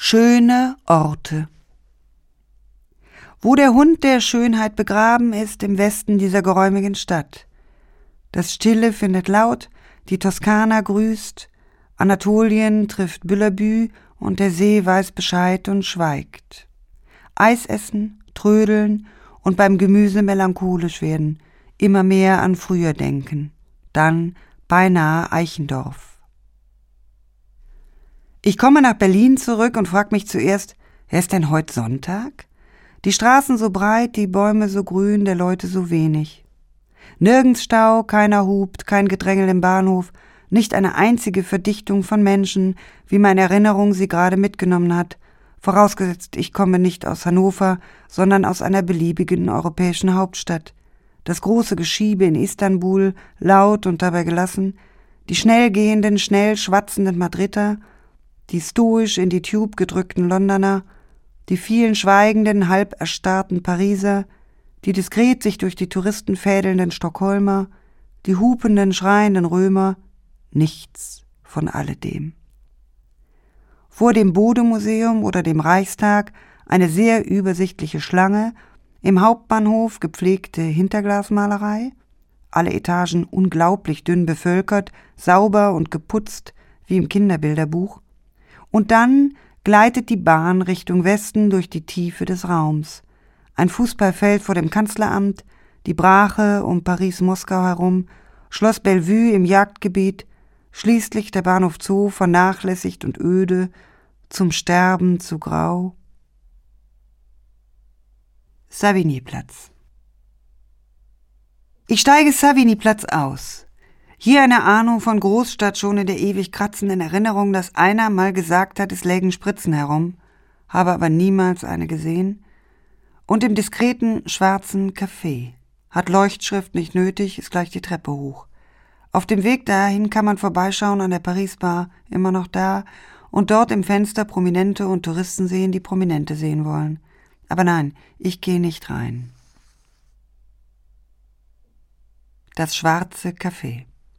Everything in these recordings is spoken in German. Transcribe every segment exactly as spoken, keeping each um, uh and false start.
Schöne Orte. Wo der Hund der Schönheit begraben ist, im Westen dieser geräumigen Stadt. Das Stille findet laut, die Toskana grüßt, Anatolien trifft Bullabü und der See weiß Bescheid und schweigt. Eis essen, trödeln und beim Gemüse melancholisch werden, immer mehr an früher denken, dann beinahe Eichendorff. Ich komme nach Berlin zurück und frag mich zuerst, wer ist denn heute Sonntag? Die Straßen so breit, die Bäume so grün, der Leute so wenig. Nirgends Stau, keiner hupt, kein Gedrängel im Bahnhof, nicht eine einzige Verdichtung von Menschen, wie meine Erinnerung sie gerade mitgenommen hat, vorausgesetzt ich komme nicht aus Hannover, sondern aus einer beliebigen europäischen Hauptstadt. Das große Geschiebe in Istanbul, laut und dabei gelassen, die schnell gehenden, schnell schwatzenden Madrider, die stoisch in die Tube gedrückten Londoner, die vielen schweigenden, halb erstarrten Pariser, die diskret sich durch die Touristen fädelnden Stockholmer, die hupenden, schreienden Römer, nichts von alledem. Vor dem Bode-Museum oder dem Reichstag eine sehr übersichtliche Schlange, im Hauptbahnhof gepflegte Hinterglasmalerei, alle Etagen unglaublich dünn bevölkert, sauber und geputzt wie im Kinderbilderbuch, und dann gleitet die Bahn Richtung Westen durch die Tiefe des Raums. Ein Fußballfeld vor dem Kanzleramt, die Brache um Paris-Moskau herum, Schloss Bellevue im Jagdgebiet, schließlich der Bahnhof Zoo, vernachlässigt und öde, zum Sterben zu grau. Savigny-Platz. Ich steige Savigny-Platz aus. Hier eine Ahnung von Großstadt schon in der ewig kratzenden Erinnerung, dass einer mal gesagt hat, es lägen Spritzen herum, habe aber niemals eine gesehen. Und im diskreten, schwarzen Café. Hat Leuchtschrift nicht nötig, ist gleich die Treppe hoch. Auf dem Weg dahin kann man vorbeischauen an der Paris-Bar, immer noch da, und dort im Fenster Prominente und Touristen sehen, die Prominente sehen wollen. Aber nein, ich gehe nicht rein. Das schwarze Café.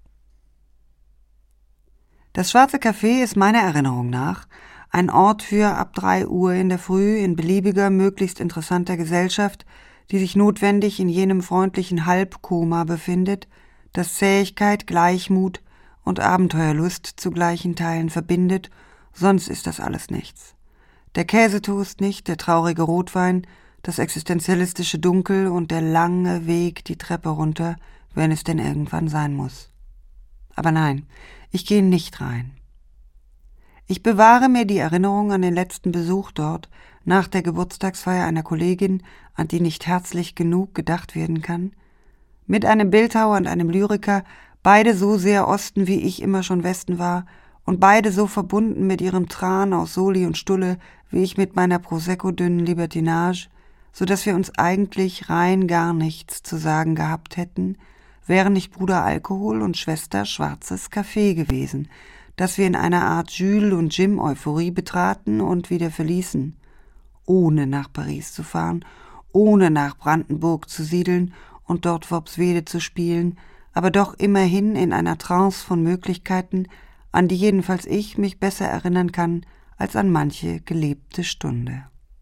Das schwarze Café ist meiner Erinnerung nach ein Ort für ab drei Uhr in der Früh in beliebiger, möglichst interessanter Gesellschaft, die sich notwendig in jenem freundlichen Halbkoma befindet, das Zähigkeit, Gleichmut und Abenteuerlust zu gleichen Teilen verbindet, sonst ist das alles nichts. Der Käsetoast nicht, der traurige Rotwein, das existenzialistische Dunkel und der lange Weg die Treppe runter, wenn es denn irgendwann sein muss. Aber nein, ich gehe nicht rein. Ich bewahre mir die Erinnerung an den letzten Besuch dort, nach der Geburtstagsfeier einer Kollegin, an die nicht herzlich genug gedacht werden kann, mit einem Bildhauer und einem Lyriker, beide so sehr Osten, wie ich immer schon Westen war, und beide so verbunden mit ihrem Tran aus Soli und Stulle, wie ich mit meiner Prosecco-dünnen Libertinage, so dass wir uns eigentlich rein gar nichts zu sagen gehabt hätten, wären nicht Bruder Alkohol und Schwester schwarzes Café gewesen, das wir in einer Art Jules- und Jim-Euphorie betraten und wieder verließen, ohne nach Paris zu fahren, ohne nach Brandenburg zu siedeln und dort Worpswede zu spielen, aber doch immerhin in einer Trance von Möglichkeiten, an die jedenfalls ich mich besser erinnern kann als an manche gelebte Stunde.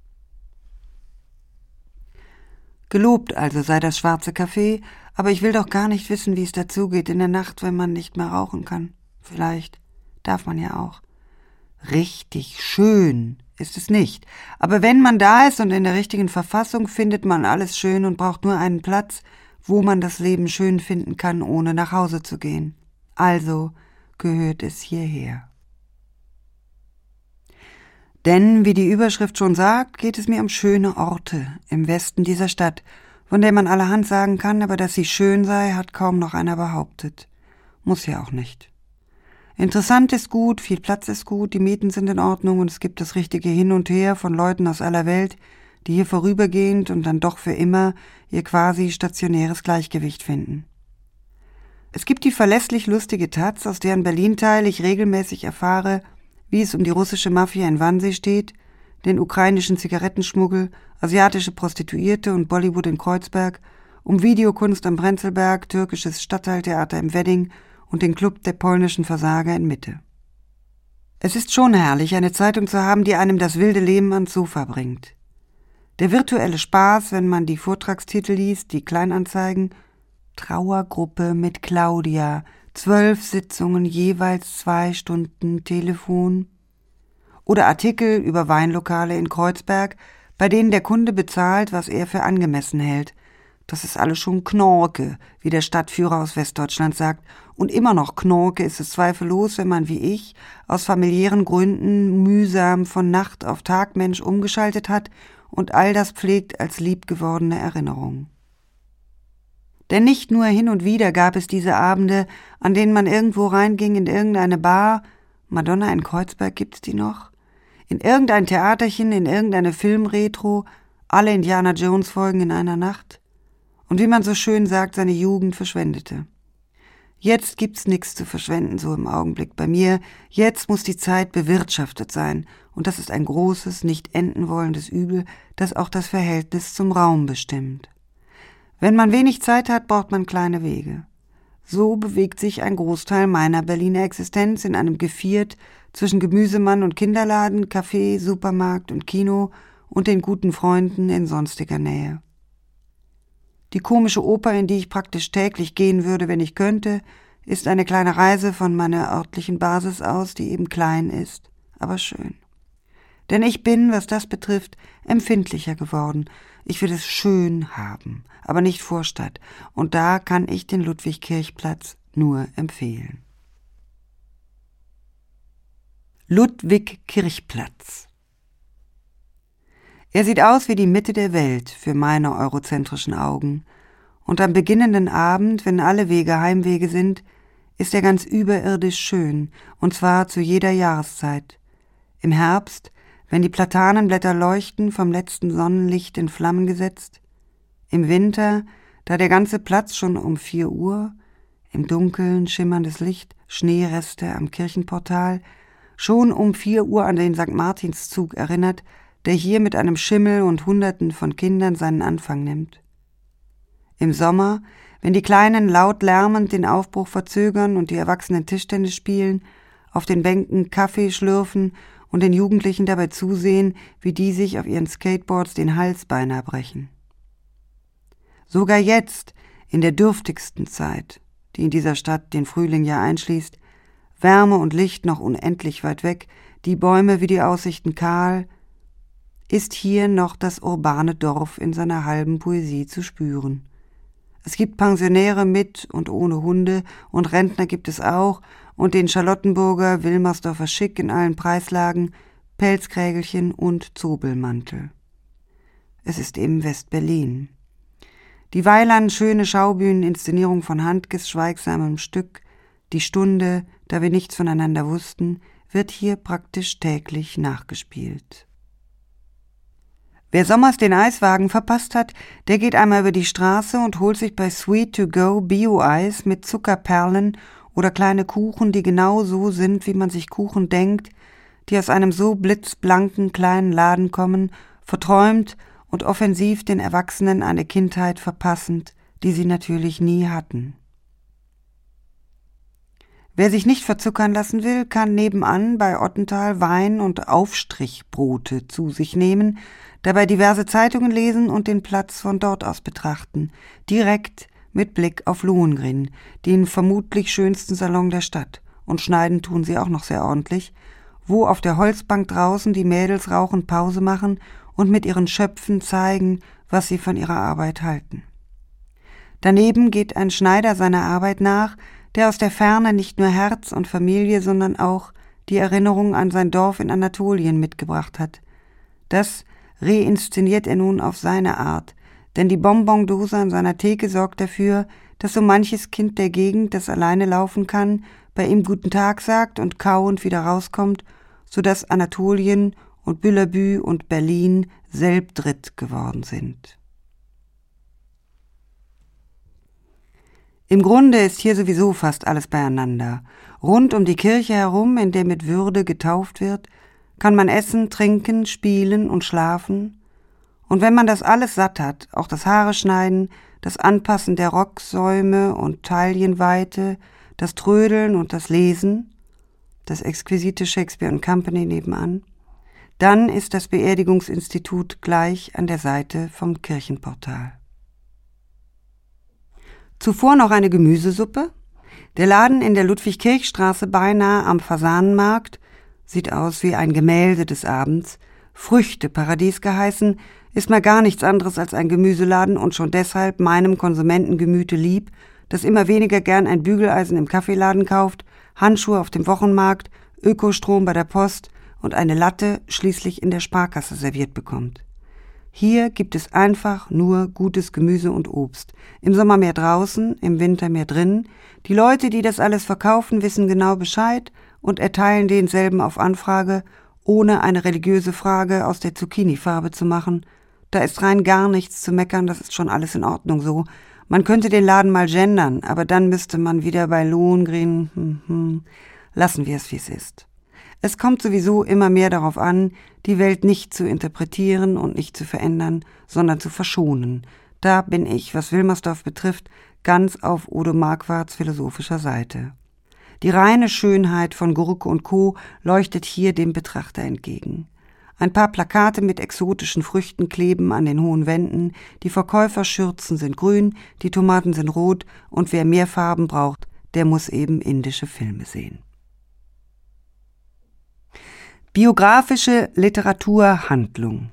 Gelobt also sei das schwarze Café, aber ich will doch gar nicht wissen, wie es dazugeht in der Nacht, wenn man nicht mehr rauchen kann. Vielleicht darf man ja auch. Richtig schön ist es nicht, aber wenn man da ist und in der richtigen Verfassung, findet man alles schön und braucht nur einen Platz, wo man das Leben schön finden kann, ohne nach Hause zu gehen. Also gehört es hierher. Denn, wie die Überschrift schon sagt, geht es mir um schöne Orte im Westen dieser Stadt, von der man allerhand sagen kann, aber dass sie schön sei, hat kaum noch einer behauptet. Muss ja auch nicht. Interessant ist gut, viel Platz ist gut, die Mieten sind in Ordnung und es gibt das richtige Hin und Her von Leuten aus aller Welt, die hier vorübergehend und dann doch für immer ihr quasi stationäres Gleichgewicht finden. Es gibt die verlässlich lustige Taz, aus deren Berlin-Teil ich regelmäßig erfahre, wie es um die russische Mafia in Wannsee steht, den ukrainischen Zigarettenschmuggel, asiatische Prostituierte und Bollywood in Kreuzberg, um Videokunst am Prenzlberg, türkisches Stadtteiltheater im Wedding und den Club der polnischen Versager in Mitte. Es ist schon herrlich, eine Zeitung zu haben, die einem das wilde Leben ans Sofa bringt. Der virtuelle Spaß, wenn man die Vortragstitel liest, die Kleinanzeigen, Trauergruppe mit Claudia, zwölf Sitzungen, jeweils zwei Stunden Telefon. Oder Artikel über Weinlokale in Kreuzberg, bei denen der Kunde bezahlt, was er für angemessen hält. Das ist alles schon Knorke, wie der Stadtführer aus Westdeutschland sagt. Und immer noch Knorke ist es zweifellos, wenn man wie ich aus familiären Gründen mühsam von Nacht auf Tagmensch umgeschaltet hat und all das pflegt als liebgewordene Erinnerung. Denn nicht nur hin und wieder gab es diese Abende, an denen man irgendwo reinging in irgendeine Bar, Madonna in Kreuzberg gibt's die noch, in irgendein Theaterchen, in irgendeine Filmretro, alle Indiana Jones Folgen in einer Nacht und wie man so schön sagt, seine Jugend verschwendete. Jetzt gibt's nichts zu verschwenden, so im Augenblick bei mir. Jetzt muss die Zeit bewirtschaftet sein. Und das ist ein großes, nicht enden wollendes Übel, das auch das Verhältnis zum Raum bestimmt. Wenn man wenig Zeit hat, braucht man kleine Wege. So bewegt sich ein Großteil meiner Berliner Existenz in einem Geviert zwischen Gemüsemann und Kinderladen, Café, Supermarkt und Kino und den guten Freunden in sonstiger Nähe. Die komische Oper, in die ich praktisch täglich gehen würde, wenn ich könnte, ist eine kleine Reise von meiner örtlichen Basis aus, die eben klein ist, aber schön. Denn ich bin, was das betrifft, empfindlicher geworden. Ich will es schön haben, aber nicht Vorstadt. Und da kann ich den Ludwig-Kirchplatz nur empfehlen. Ludwig-Kirchplatz. Er sieht aus wie die Mitte der Welt für meine eurozentrischen Augen. Und am beginnenden Abend, wenn alle Wege Heimwege sind, ist er ganz überirdisch schön, und zwar zu jeder Jahreszeit. Im Herbst, wenn die Platanenblätter leuchten, vom letzten Sonnenlicht in Flammen gesetzt. Im Winter, da der ganze Platz schon um vier Uhr, im Dunkeln schimmerndes Licht, Schneereste am Kirchenportal, schon um vier Uhr an den Sankt Martinszug erinnert, der hier mit einem Schimmel und Hunderten von Kindern seinen Anfang nimmt. Im Sommer, wenn die Kleinen laut lärmend den Aufbruch verzögern und die Erwachsenen Tischtennis spielen, auf den Bänken Kaffee schlürfen und den Jugendlichen dabei zusehen, wie die sich auf ihren Skateboards den Hals beinahe brechen. Sogar jetzt, in der dürftigsten Zeit, die in dieser Stadt den Frühling ja einschließt, Wärme und Licht noch unendlich weit weg, die Bäume wie die Aussichten kahl, ist hier noch das urbane Dorf in seiner halben Poesie zu spüren. Es gibt Pensionäre mit und ohne Hunde und Rentner gibt es auch und den Charlottenburger Wilmersdorfer Schick in allen Preislagen, Pelzkrägelchen und Zobelmantel. Es ist eben West-Berlin. Die Weiland schöne Schaubühneninszenierung von Handkes schweigsamem Stück, die Stunde, da wir nichts voneinander wussten, wird hier praktisch täglich nachgespielt. Wer sommers den Eiswagen verpasst hat, der geht einmal über die Straße und holt sich bei Sweet to Go Bio-Eis mit Zuckerperlen oder kleine Kuchen, die genau so sind, wie man sich Kuchen denkt, die aus einem so blitzblanken kleinen Laden kommen, verträumt und offensiv den Erwachsenen eine Kindheit verpassend, die sie natürlich nie hatten. Wer sich nicht verzuckern lassen will, kann nebenan bei Ottental Wein und Aufstrichbrote zu sich nehmen, dabei diverse Zeitungen lesen und den Platz von dort aus betrachten, direkt mit Blick auf Lohengrin, den vermutlich schönsten Salon der Stadt, und schneiden tun sie auch noch sehr ordentlich, wo auf der Holzbank draußen die Mädels rauchend Pause machen und mit ihren Schöpfen zeigen, was sie von ihrer Arbeit halten. Daneben geht ein Schneider seiner Arbeit nach, der aus der Ferne nicht nur Herz und Familie, sondern auch die Erinnerung an sein Dorf in Anatolien mitgebracht hat. Das reinszeniert er nun auf seine Art, denn die Bonbondose an seiner Theke sorgt dafür, dass so manches Kind der Gegend, das alleine laufen kann, bei ihm Guten Tag sagt und kauend wieder rauskommt, so dass Anatolien und Bullabü und Berlin selbdritt geworden sind. Im Grunde ist hier sowieso fast alles beieinander. Rund um die Kirche herum, in der mit Würde getauft wird, kann man essen, trinken, spielen und schlafen. Und wenn man das alles satt hat, auch das Haare schneiden, das Anpassen der Rocksäume und Taillenweite, das Trödeln und das Lesen, das exquisite Shakespeare and Company nebenan. Dann ist das Beerdigungsinstitut gleich an der Seite vom Kirchenportal. Zuvor noch eine Gemüsesuppe. Der Laden in der Ludwig-Kirch-Straße beinahe am Fasanenmarkt sieht aus wie ein Gemälde des Abends. Früchteparadies geheißen, ist mal gar nichts anderes als ein Gemüseladen und schon deshalb meinem Konsumentengemüte lieb, das immer weniger gern ein Bügeleisen im Kaffeeladen kauft, Handschuhe auf dem Wochenmarkt, Ökostrom bei der Post und eine Latte schließlich in der Sparkasse serviert bekommt. Hier gibt es einfach nur gutes Gemüse und Obst. Im Sommer mehr draußen, im Winter mehr drin. Die Leute, die das alles verkaufen, wissen genau Bescheid und erteilen denselben auf Anfrage, ohne eine religiöse Frage aus der Zucchini-Farbe zu machen. Da ist rein gar nichts zu meckern, das ist schon alles in Ordnung so. Man könnte den Laden mal gendern, aber dann müsste man wieder bei Lohengrin. Hm, hm. Lassen wir es, wie es ist. Es kommt sowieso immer mehr darauf an, die Welt nicht zu interpretieren und nicht zu verändern, sondern zu verschonen. Da bin ich, was Wilmersdorf betrifft, ganz auf Odo Marquards philosophischer Seite. Die reine Schönheit von Gurke und Co. leuchtet hier dem Betrachter entgegen. Ein paar Plakate mit exotischen Früchten kleben an den hohen Wänden, die Verkäuferschürzen sind grün, die Tomaten sind rot und wer mehr Farben braucht, der muss eben indische Filme sehen. Biografische Literaturhandlung.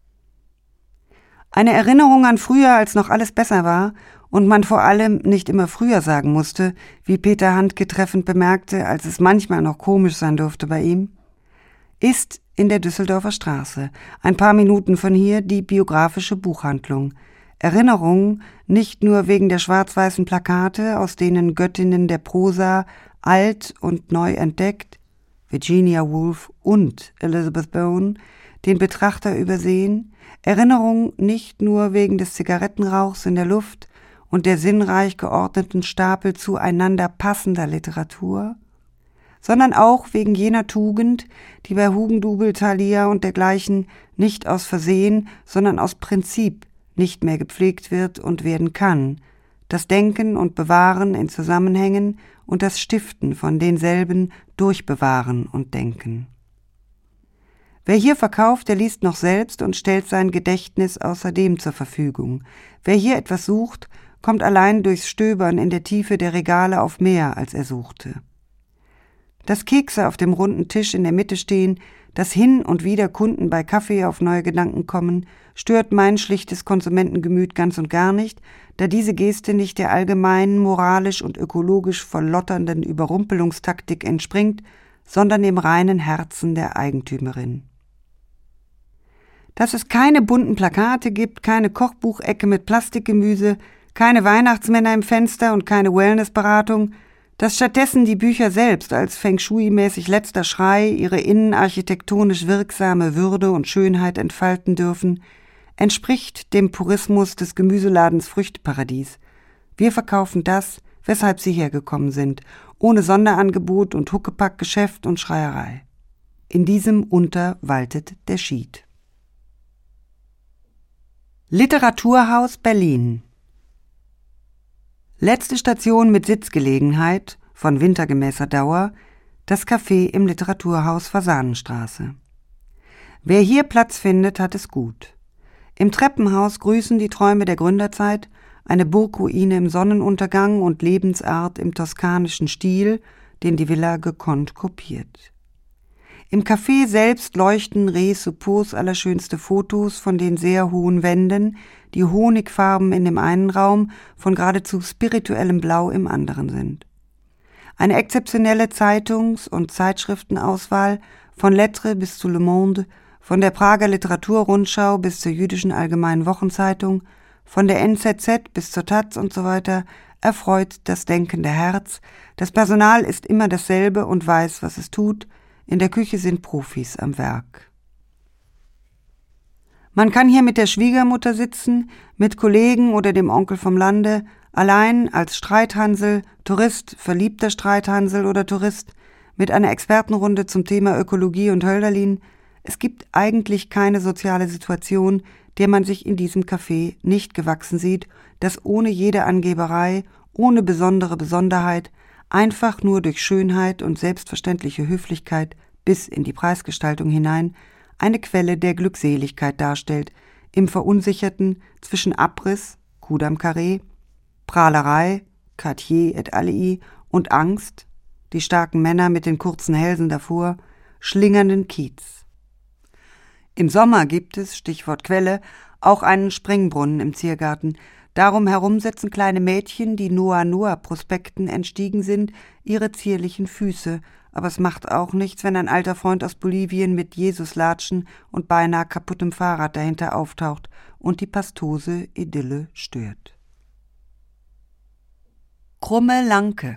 Eine Erinnerung an früher, als noch alles besser war und man vor allem nicht immer früher sagen musste, wie Peter Handke treffend bemerkte, als es manchmal noch komisch sein durfte bei ihm, ist in der Düsseldorfer Straße, ein paar Minuten von hier, die biografische Buchhandlung. Erinnerungen nicht nur wegen der schwarz-weißen Plakate, aus denen Göttinnen der Prosa alt und neu entdeckt, Virginia Woolf und Elizabeth Bowen, den Betrachter übersehen, Erinnerung nicht nur wegen des Zigarettenrauchs in der Luft und der sinnreich geordneten Stapel zueinander passender Literatur, sondern auch wegen jener Tugend, die bei Hugendubel, Thalia und dergleichen nicht aus Versehen, sondern aus Prinzip nicht mehr gepflegt wird und werden kann, das Denken und Bewahren in Zusammenhängen und das Stiften von denselben durch Bewahren und Denken. Wer hier verkauft, der liest noch selbst und stellt sein Gedächtnis außerdem zur Verfügung. Wer hier etwas sucht, kommt allein durchs Stöbern in der Tiefe der Regale auf mehr, als er suchte. Dass Kekse auf dem runden Tisch in der Mitte stehen, dass hin und wieder Kunden bei Kaffee auf neue Gedanken kommen, stört mein schlichtes Konsumentengemüt ganz und gar nicht, da diese Geste nicht der allgemeinen, moralisch und ökologisch verlotternden Überrumpelungstaktik entspringt, sondern dem reinen Herzen der Eigentümerin. Dass es keine bunten Plakate gibt, keine Kochbuchecke mit Plastikgemüse, keine Weihnachtsmänner im Fenster und keine Wellnessberatung, dass stattdessen die Bücher selbst als Feng Shui-mäßig letzter Schrei ihre innenarchitektonisch wirksame Würde und Schönheit entfalten dürfen, entspricht dem Purismus des Gemüseladens Früchteparadies. Wir verkaufen das, weshalb Sie hergekommen sind, ohne Sonderangebot und Huckepack-Geschäft und Schreierei. In diesem Unter waltet der Schied. Literaturhaus Berlin. Letzte Station mit Sitzgelegenheit, von wintergemäßer Dauer, das Café im Literaturhaus Fasanenstraße. Wer hier Platz findet, hat es gut. Im Treppenhaus grüßen die Träume der Gründerzeit, eine Burgruine im Sonnenuntergang und Lebensart im toskanischen Stil, den die Villa gekonnt kopiert. Im Café selbst leuchten Reh-Suppos allerschönste Fotos von den sehr hohen Wänden, die Honigfarben in dem einen Raum von geradezu spirituellem Blau im anderen sind. Eine exzeptionelle Zeitungs- und Zeitschriftenauswahl von Lettres bis zu Le Monde, von der Prager Literaturrundschau bis zur Jüdischen Allgemeinen Wochenzeitung, von der N Z Z bis zur Taz und so weiter, erfreut das denkende Herz. Das Personal ist immer dasselbe und weiß, was es tut. In der Küche sind Profis am Werk. Man kann hier mit der Schwiegermutter sitzen, mit Kollegen oder dem Onkel vom Lande, allein als Streithansel, Tourist, verliebter Streithansel oder Tourist, mit einer Expertenrunde zum Thema Ökologie und Hölderlin. Es gibt eigentlich keine soziale Situation, der man sich in diesem Café nicht gewachsen sieht, das ohne jede Angeberei, ohne besondere Besonderheit, einfach nur durch Schönheit und selbstverständliche Höflichkeit bis in die Preisgestaltung hinein eine Quelle der Glückseligkeit darstellt, im Verunsicherten zwischen Abriss, Coup d'am Carré, Prahlerei, Cartier et alii und Angst, die starken Männer mit den kurzen Hälsen davor, schlingernden Kiez. Im Sommer gibt es, Stichwort Quelle, auch einen Springbrunnen im Ziergarten. Darum herum setzen kleine Mädchen, die Noah-Noah-Prospekten entstiegen sind, ihre zierlichen Füße. Aber es macht auch nichts, wenn ein alter Freund aus Bolivien mit Jesuslatschen und beinahe kaputtem Fahrrad dahinter auftaucht und die pastose Idylle stört. Krumme Lanke.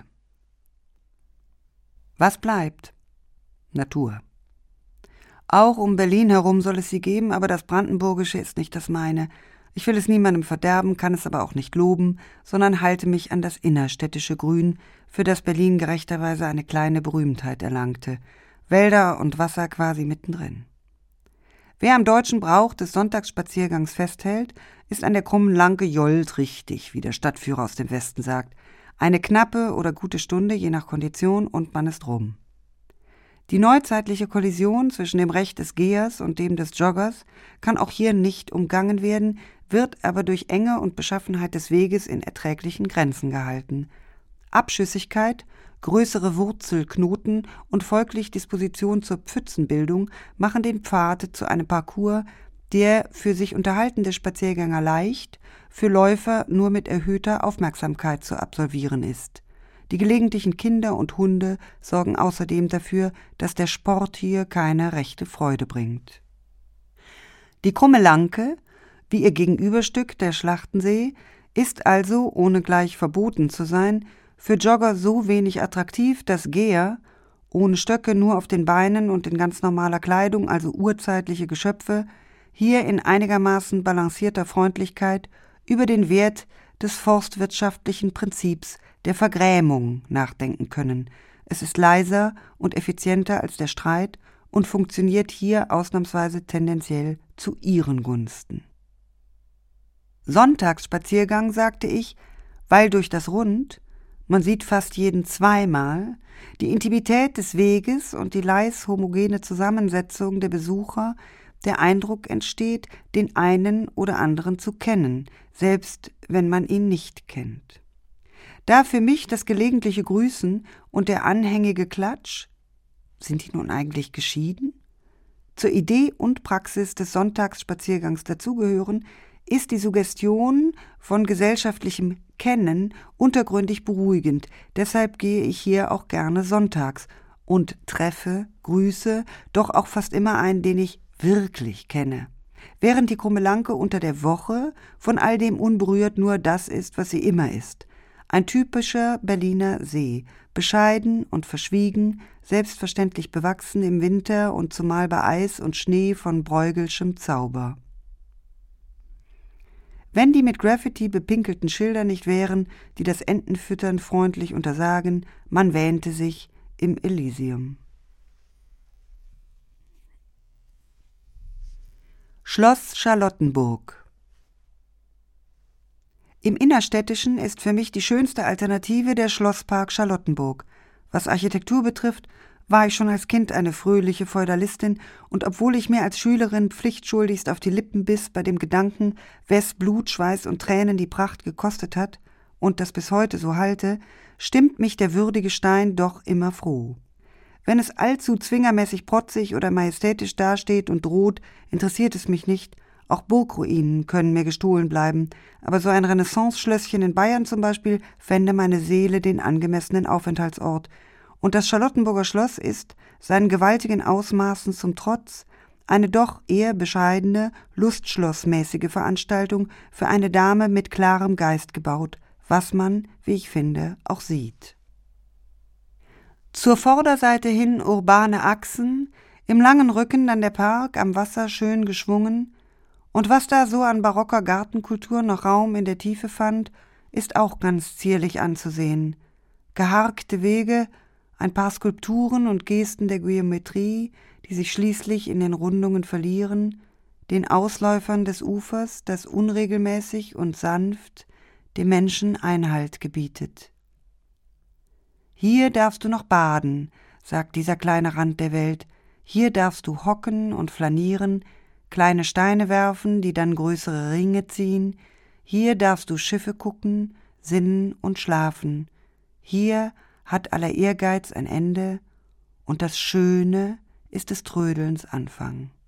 Was bleibt? Natur. Auch um Berlin herum soll es sie geben, aber das Brandenburgische ist nicht das meine. Ich will es niemandem verderben, kann es aber auch nicht loben, sondern halte mich an das innerstädtische Grün, für das Berlin gerechterweise eine kleine Berühmtheit erlangte. Wälder und Wasser quasi mittendrin. Wer am deutschen Brauch des Sonntagsspaziergangs festhält, ist an der krummen Lanke jollt richtig, wie der Stadtführer aus dem Westen sagt. Eine knappe oder gute Stunde, je nach Kondition, und man ist rum. Die neuzeitliche Kollision zwischen dem Recht des Gehers und dem des Joggers kann auch hier nicht umgangen werden, wird aber durch Enge und Beschaffenheit des Weges in erträglichen Grenzen gehalten. Abschüssigkeit, größere Wurzelknoten und folglich Disposition zur Pfützenbildung machen den Pfad zu einem Parcours, der für sich unterhaltende Spaziergänger leicht, für Läufer nur mit erhöhter Aufmerksamkeit zu absolvieren ist. Die gelegentlichen Kinder und Hunde sorgen außerdem dafür, dass der Sport hier keine rechte Freude bringt. Die Krumme Lanke, wie ihr Gegenüberstück der Schlachtensee, ist also, ohne gleich verboten zu sein, für Jogger so wenig attraktiv, dass Geher, ohne Stöcke nur auf den Beinen und in ganz normaler Kleidung, also urzeitliche Geschöpfe, hier in einigermaßen balancierter Freundlichkeit über den Wert des forstwirtschaftlichen Prinzips der Vergrämung nachdenken können. Es ist leiser und effizienter als der Streit und funktioniert hier ausnahmsweise tendenziell zu ihren Gunsten. Sonntagsspaziergang, sagte ich, weil durch das Rund, man sieht fast jeden zweimal, die Intimität des Weges und die leis homogene Zusammensetzung der Besucher der Eindruck entsteht, den einen oder anderen zu kennen, selbst wenn man ihn nicht kennt. Da für mich das gelegentliche Grüßen und der anhängige Klatsch, sind die nun eigentlich geschieden, zur Idee und Praxis des Sonntagsspaziergangs dazugehören, ist die Suggestion von gesellschaftlichem Kennen untergründig beruhigend. Deshalb gehe ich hier auch gerne sonntags und treffe, grüße, doch auch fast immer einen, den ich wirklich kenne. Während die Krumme Lanke unter der Woche von all dem unberührt nur das ist, was sie immer ist. Ein typischer Berliner See, bescheiden und verschwiegen, selbstverständlich bewachsen im Winter und zumal bei Eis und Schnee von Bruegelschem Zauber. Wenn die mit Graffiti bepinkelten Schilder nicht wären, die das Entenfüttern freundlich untersagen, man wähnte sich im Elysium. Schloss Charlottenburg. Im Innerstädtischen ist für mich die schönste Alternative der Schlosspark Charlottenburg. Was Architektur betrifft, war ich schon als Kind eine fröhliche Feudalistin, und obwohl ich mir als Schülerin pflichtschuldigst auf die Lippen biss bei dem Gedanken, wes Blut, Schweiß und Tränen die Pracht gekostet hat und das bis heute so halte, stimmt mich der würdige Stein doch immer froh. Wenn es allzu zwingermäßig protzig oder majestätisch dasteht und droht, interessiert es mich nicht. Auch Burgruinen können mir gestohlen bleiben, aber so ein Renaissance-Schlösschen in Bayern zum Beispiel fände meine Seele den angemessenen Aufenthaltsort. Und das Charlottenburger Schloss ist, seinen gewaltigen Ausmaßen zum Trotz, eine doch eher bescheidene, lustschlossmäßige Veranstaltung für eine Dame mit klarem Geist gebaut, was man, wie ich finde, auch sieht. Zur Vorderseite hin urbane Achsen, im langen Rücken dann der Park am Wasser schön geschwungen, und was da so an barocker Gartenkultur noch Raum in der Tiefe fand, ist auch ganz zierlich anzusehen. Geharkte Wege, ein paar Skulpturen und Gesten der Geometrie, die sich schließlich in den Rundungen verlieren, den Ausläufern des Ufers, das unregelmäßig und sanft dem Menschen Einhalt gebietet. Hier darfst du noch baden, sagt dieser kleine Rand der Welt. Hier darfst du hocken und flanieren, kleine Steine werfen, die dann größere Ringe ziehen. Hier darfst du Schiffe gucken, sinnen und schlafen. Hier hat aller Ehrgeiz ein Ende und das Schöne ist des Trödelns Anfang.